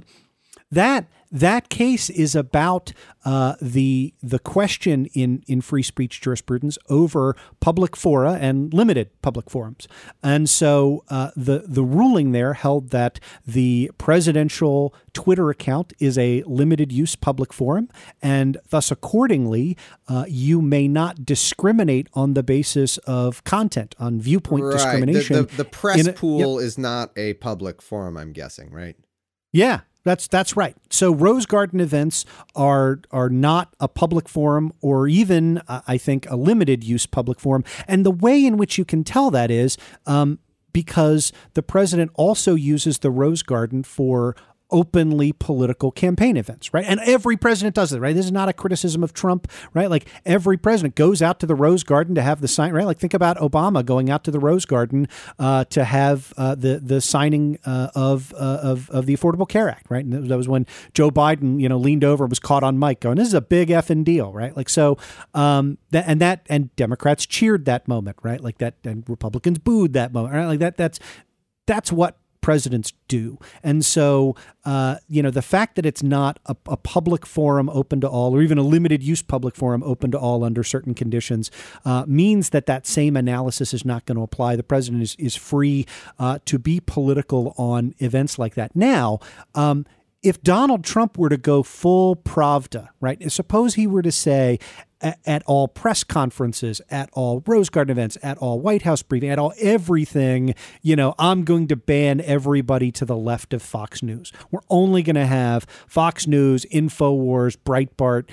That case is about the question in free speech jurisprudence over public fora and limited public forums. And so the ruling there held that the presidential Twitter account is a limited use public forum, and thus accordingly, you may not discriminate on the basis of content, on viewpoint discrimination. The press pool is not a public forum, I'm guessing, right? Yeah. That's right. So Rose Garden events are not a public forum, or even, I think, a limited use public forum. And the way in which you can tell that is because the president also uses the Rose Garden for openly political campaign events, right? And every president does it, right? This is not a criticism of Trump, right? Like every president goes out to the Rose Garden to have the sign, right? Like think about Obama going out to the Rose Garden to have the signing of the Affordable Care Act, right? And that was when Joe Biden, leaned over and was caught on mic going, "This is a big effing deal," right? Like so, and Democrats cheered that moment, right? Like that, and Republicans booed that moment, right? Like that's what presidents do. And so, the fact that it's not a public forum open to all, or even a limited use public forum open to all under certain conditions, means that same analysis is not going to apply. The president is free to be political on events like that. Now, if Donald Trump were to go full Pravda, right? Suppose he were to say, at all press conferences, at all Rose Garden events, at all White House briefing, at all everything, I'm going to ban everybody to the left of Fox News. We're only going to have Fox News, InfoWars, Breitbart.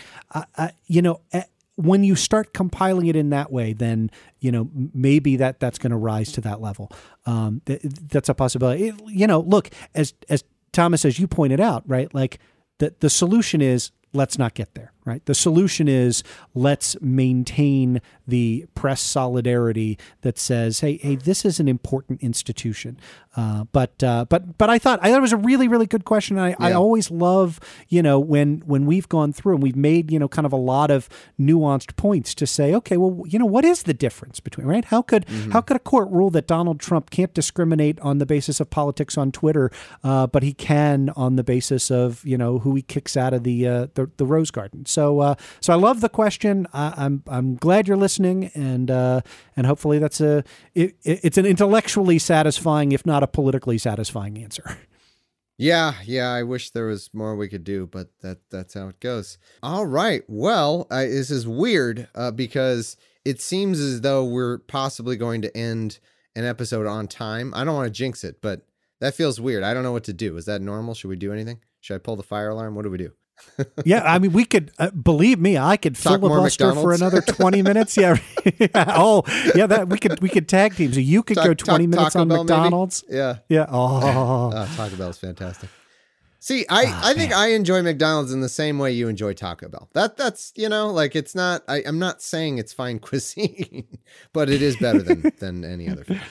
When you start compiling it in that way, then, maybe that's going to rise to that level. That's a possibility. Look, as Thomas, as you pointed out, right, like the solution is, let's not get there, right? The solution is let's maintain the press solidarity that says, hey, this is an important institution. But I thought it was a really, really good question. And I always love, when we've gone through and we've made, kind of a lot of nuanced points to say, okay, well, what is the difference between, right? How could a court rule that Donald Trump can't discriminate on the basis of politics on Twitter, but he can on the basis of, who he kicks out of the Rose Garden? So I love the question. I'm glad you're listening, and hopefully it's an intellectually satisfying, if not a politically satisfying answer. Yeah. I wish there was more we could do, but that's how it goes. All right. Well, this is weird because it seems as though we're possibly going to end an episode on time. I don't want to jinx it, but that feels weird. I don't know what to do. Is that normal? Should we do anything? Should I pull the fire alarm? What do we do? Yeah, I mean, we could believe me. I could Talk more filibuster for McDonald's. another 20 minutes. Yeah. Oh, yeah. That we could tag team. So you could go 20 minutes Taco on Bell, McDonald's. maybe? Yeah. Yeah. Oh. Taco Bell is fantastic. See, I think I enjoy McDonald's in the same way you enjoy Taco Bell. That's like it's not. I'm not saying it's fine cuisine, but it is better than any other food.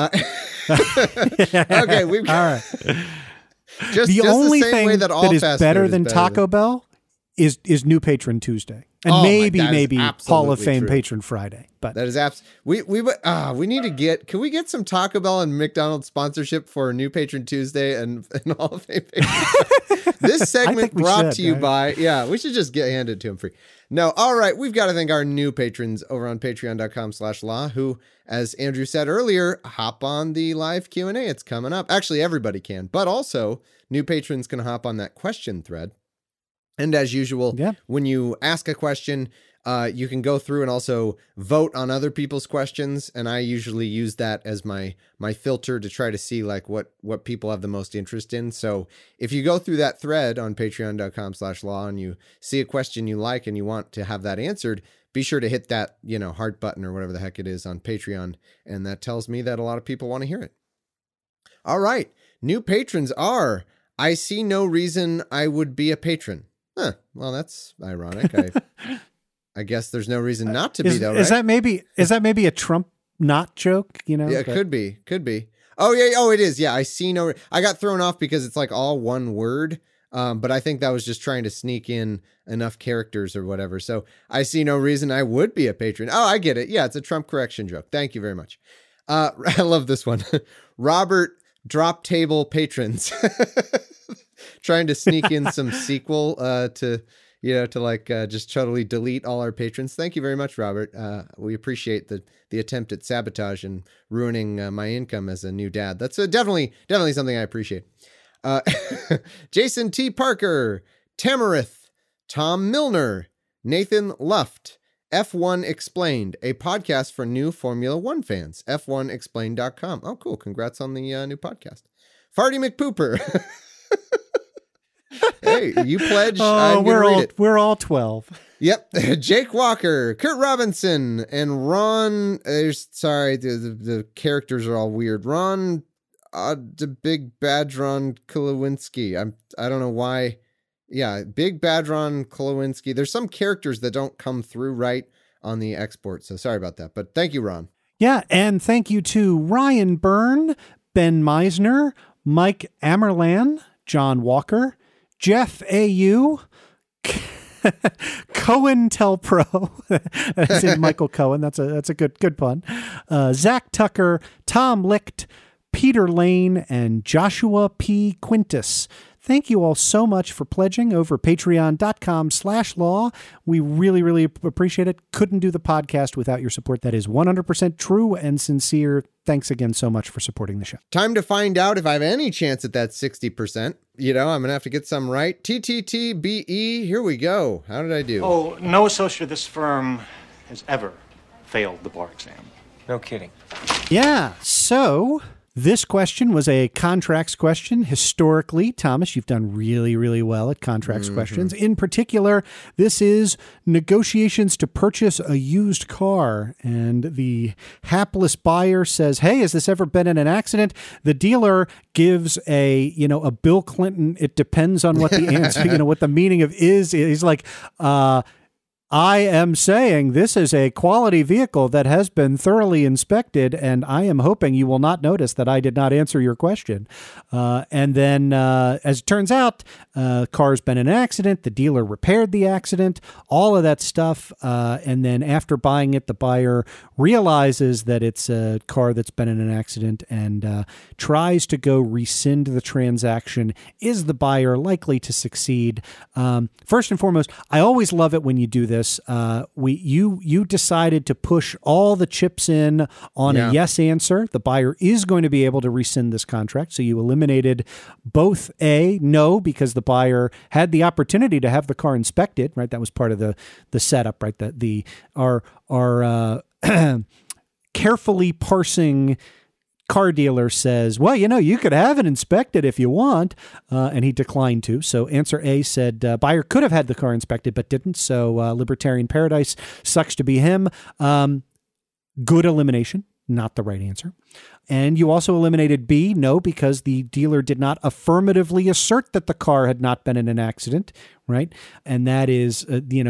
Okay, we've got. All right. The only same thing way that all that is fast better food than Taco Bell is New Patron Tuesday, and maybe Hall of Fame Patron Friday. But that is we need to get. Can we get some Taco Bell and McDonald's sponsorship for New Patron Tuesday and Hall of Fame Patron? This segment brought to you by. Yeah, we should just hand it to him free. No, all right. We've got to thank our new patrons over on patreon.com/law, who, as Andrew said earlier, hop on the live Q&A. It's coming up. Actually, everybody can, but also new patrons can hop on that question thread. And as usual, when you ask a question, you can go through and also vote on other people's questions. And I usually use that as my filter to try to see like what people have the most interest in. So if you go through that thread on patreon.com/law and you see a question you like and you want to have that answered, be sure to hit that, heart button or whatever the heck it is on Patreon. And that tells me that a lot of people want to hear it. All right. New patrons are, I see no reason I would be a patron. Huh. Well, that's ironic. I guess there's no reason not to be though, right? Is that maybe a Trump not joke? Yeah, it could be. Oh yeah. Oh, it is. Yeah. I see no. I got thrown off because it's like all one word. But I think that was just trying to sneak in enough characters or whatever. So I see no reason I would be a patron. Oh, I get it. Yeah, it's a Trump correction joke. Thank you very much. I love this one. Robert Drop Table Patrons. Trying to sneak in some sequel to just totally delete all our patrons. Thank you very much, Robert. We appreciate the attempt at sabotage and ruining my income as a new dad. That's definitely something I appreciate. Jason T. Parker, Tamarith, Tom Milner, Nathan Luft, F1 Explained, a podcast for new Formula One fans. F1explained.com. Oh, cool. Congrats on the new podcast. Farty McPooper. Hey, you pledged. I'm gonna read it. We're all 12. Yep. Jake Walker, Kurt Robinson, and Ron. Sorry, the characters are all weird. Ron, the Big Badron Kolowinski. I don't know why. Yeah, Big Badron Kolowinski. There's some characters that don't come through right on the export, so sorry about that. But thank you, Ron. Yeah, and thank you to Ryan Byrne, Ben Meisner, Mike Amerlan, John Walker, Jeff A.U., Cohen Telpro, as in Michael Cohen. That's a good pun. Zach Tucker, Tom Licht, Peter Lane, and Joshua P. Quintus. Thank you all so much for pledging over patreon.com/law. We really, really appreciate it. Couldn't do the podcast without your support. That is 100% true and sincere. Thanks again so much for supporting the show. Time to find out if I have any chance at that 60%. I'm going to have to get some right. TTTBE, here we go. How did I do? Oh, no associate of this firm has ever failed the bar exam. No kidding. Yeah, so this question was a contracts question. Historically, Thomas, you've done really, really well at contracts questions. In particular, this is negotiations to purchase a used car. And the hapless buyer says, hey, has this ever been in an accident? The dealer gives a Bill Clinton, it depends on what the answer, what the meaning of is. He's like, I am saying this is a quality vehicle that has been thoroughly inspected, and I am hoping you will not notice that I did not answer your question. And then, as it turns out, car's been in an accident. The dealer repaired the accident, all of that stuff. And then after buying it, the buyer realizes that it's a car that's been in an accident and tries to go rescind the transaction. Is the buyer likely to succeed? First and foremost, I always love it when you do this. You decided to push all the chips in on a yes answer. The buyer is going to be able to rescind this contract. So you eliminated both no, because the buyer had the opportunity to have the car inspected, right? That was part of the setup, right? That our carefully parsing car dealer says, well, you could have it inspected if you want, and he declined to. So answer A said buyer could have had the car inspected but didn't. So Libertarian Paradise, sucks to be him. Good elimination, not the right answer. And you also eliminated B, no, because the dealer did not affirmatively assert that the car had not been in an accident, right? And that is,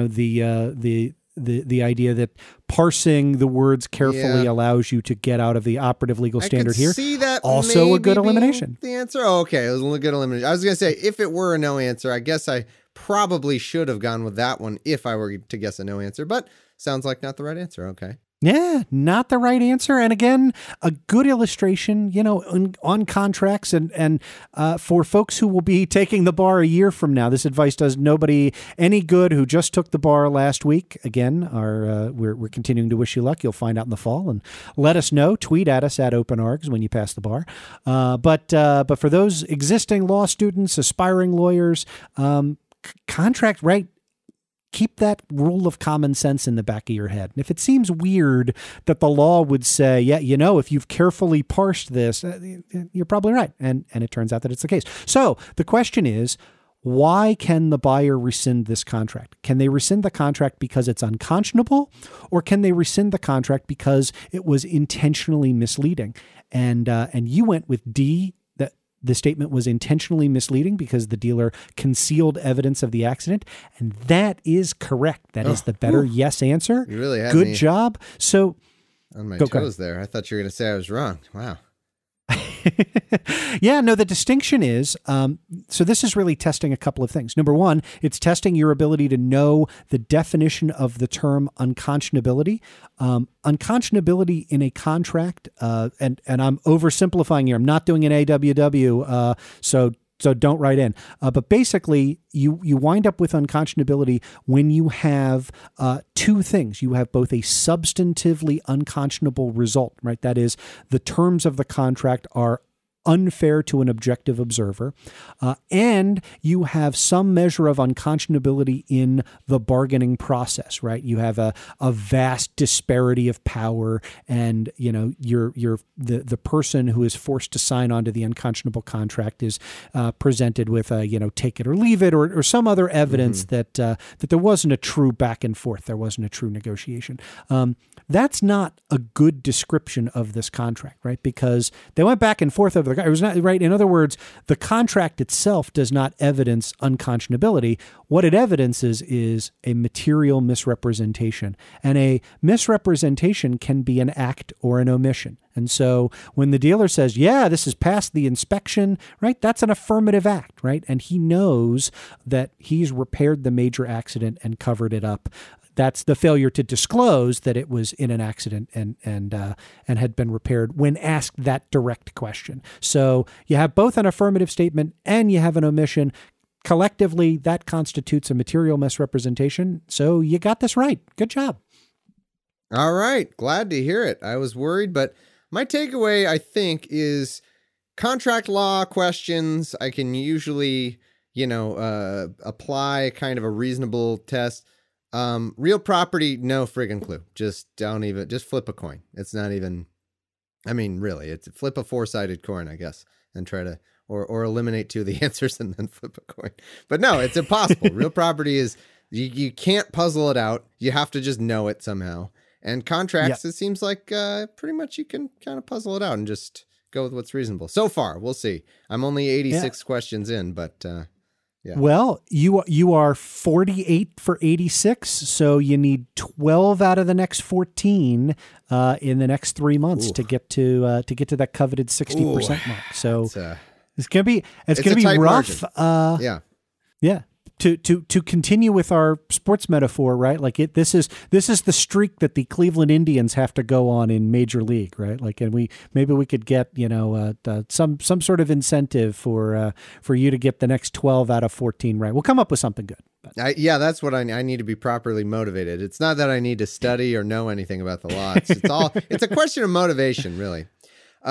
the idea that parsing the words carefully allows you to get out of the operative legal standard here. See that also a good elimination. The answer? Oh, okay, it was a good elimination. I was going to say, if it were a no answer, I guess I probably should have gone with that one if I were to guess a no answer, but sounds like not the right answer. Okay. Yeah, not the right answer. And again, a good illustration, on contracts and for folks who will be taking the bar a year from now. This advice does nobody any good who just took the bar last week. Again, we're continuing to wish you luck. You'll find out in the fall, and let us know. Tweet at us at OpenArgs when you pass the bar. But for those existing law students, aspiring lawyers, contract right. Keep that rule of common sense in the back of your head. And if it seems weird that the law would say, if you've carefully parsed this, you're probably right. And it turns out that it's the case. So the question is, why can the buyer rescind this contract? Can they rescind the contract because it's unconscionable, or can they rescind the contract because it was intentionally misleading? And you went with D. The statement was intentionally misleading because the dealer concealed evidence of the accident. And that is correct. That is the better yes answer. You really had Good me job. So on my toes there. I thought you were going to say I was wrong. Wow. Yeah, no, the distinction is, so this is really testing a couple of things. Number one, it's testing your ability to know the definition of the term unconscionability. Unconscionability in a contract, and I'm oversimplifying here. I'm not doing an AWW, so don't write in. But basically, you wind up with unconscionability when you have two things. You have both a substantively unconscionable result, right? That is, the terms of the contract are unfair to an objective observer, and you have some measure of unconscionability in the bargaining process, right? You have a vast disparity of power, and you're the person who is forced to sign onto the unconscionable contract is presented with a take it or leave it, or some other evidence that there wasn't a true back and forth, there wasn't a true negotiation. That's not a good description of this contract, right? Because they went back and forth over it was not right. In other words, the contract itself does not evidence unconscionability. What it evidences is a material misrepresentation, and a misrepresentation can be an act or an omission. And so when the dealer says, this is past the inspection, right, that's an affirmative act, right? And he knows that he's repaired the major accident and covered it up. That's the failure to disclose that it was in an accident and had been repaired when asked that direct question. So you have both an affirmative statement and you have an omission. Collectively, that constitutes a material misrepresentation. So you got this right. Good job. All right. Glad to hear it. I was worried, but my takeaway, I think, is contract law questions. I can usually, apply kind of a reasonable test. Real property, no friggin' clue. Just flip a coin. It's not even, really, it's flip a 4-sided coin, I guess, and try to, or eliminate two of the answers and then flip a coin. But no, it's impossible. Real property is, you can't puzzle it out. You have to just know it somehow. And contracts, It seems like pretty much you can kind of puzzle it out and just go with what's reasonable. So far, we'll see. I'm only 86 questions in, but yeah. Well, you are 48 for 86, so you need 12 out of the next 14 in the next 3 months to get to that coveted 60% mark. So it's gonna be rough. Yeah. To continue with our sports metaphor, right? Like this is the streak that the Cleveland Indians have to go on in Major League, right? Like, and maybe we could get some sort of incentive for you to get the next 12 out of 14 right. We'll come up with something good. That's what I need to be properly motivated. It's not that I need to study or know anything about the law. It's a question of motivation, really.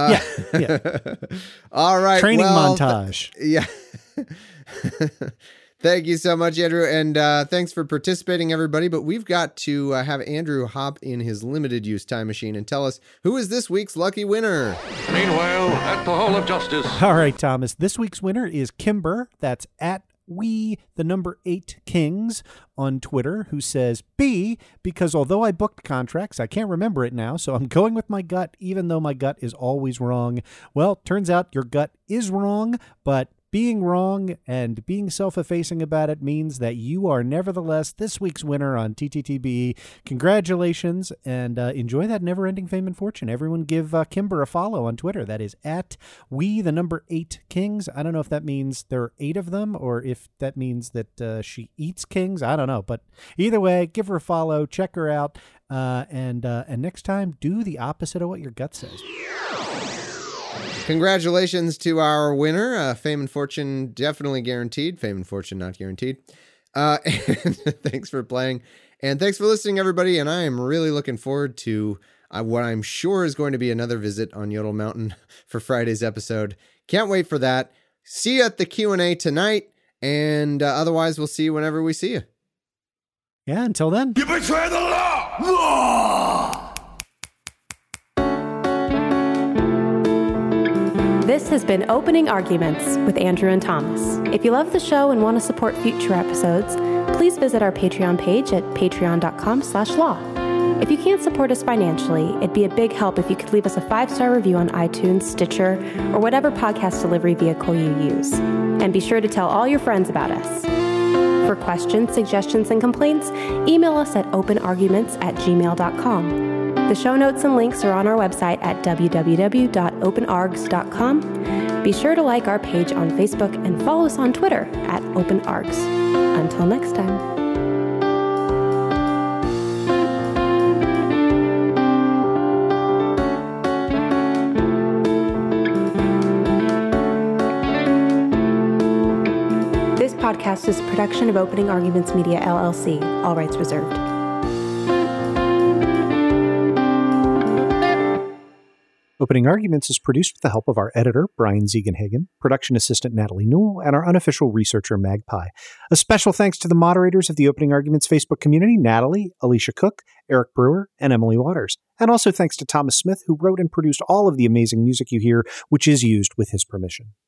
Yeah. All right. Training montage. Yeah. Thank you so much, Andrew. And thanks for participating, everybody. But we've got to have Andrew hop in his limited use time machine and tell us who is this week's lucky winner. Meanwhile, at the Hall of Justice. All right, Thomas. This week's winner is Kimber. That's at #8 Kings on Twitter, who says, B, because although I booked contracts, I can't remember it now, so I'm going with my gut, even though my gut is always wrong. Well, turns out your gut is wrong, but being wrong and being self-effacing about it means that you are nevertheless this week's winner on TTTBE. Congratulations, and enjoy that never-ending fame and fortune. Everyone give Kimber a follow on Twitter. That is at #8 Kings. I don't know if that means there are 8 of them or if that means that she eats kings. I don't know. But either way, give her a follow, check her out, and next time, do the opposite of what your gut says. Congratulations to our winner. Fame and fortune definitely guaranteed. Fame and fortune not guaranteed. And thanks for playing. And thanks for listening, everybody. And I am really looking forward to what I'm sure is going to be another visit on Yodel Mountain for Friday's episode. Can't wait for that. See you at the Q&A tonight. And otherwise, we'll see you whenever we see you. Yeah, until then. You betray the law! This has been Opening Arguments with Andrew and Thomas. If you love the show and want to support future episodes, please visit our Patreon page at patreon.com/law. If you can't support us financially, it'd be a big help if you could leave us a 5-star review on iTunes, Stitcher, or whatever podcast delivery vehicle you use. And be sure to tell all your friends about us. For questions, suggestions, and complaints, email us at openarguments@gmail.com. The show notes and links are on our website at www.openargs.com. Be sure to like our page on Facebook and follow us on Twitter at OpenArgs. Until next time. This podcast is a production of Opening Arguments Media, LLC. All rights reserved. Opening Arguments is produced with the help of our editor, Brian Ziegenhagen, production assistant Natalie Newell, and our unofficial researcher, Magpie. A special thanks to the moderators of the Opening Arguments Facebook community, Natalie, Alicia Cook, Eric Brewer, and Emily Waters. And also thanks to Thomas Smith, who wrote and produced all of the amazing music you hear, which is used with his permission.